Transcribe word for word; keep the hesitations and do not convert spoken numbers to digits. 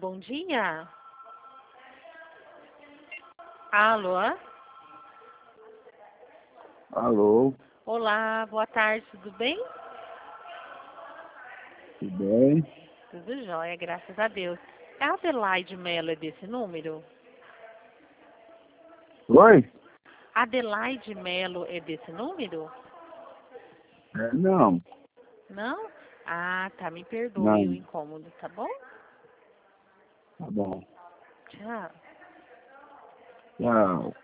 bom dia. Alô? Alô, Olá, boa tarde, tudo bem? tudo bem? Tudo jóia, graças a Deus. É a Adelaide Mello é desse número? Oi? Adelaide Mello é desse número? É, não, Não? Ah, tá, me perdoe o não, incômodo, tá bom? tá bom. Tchau. Tchau.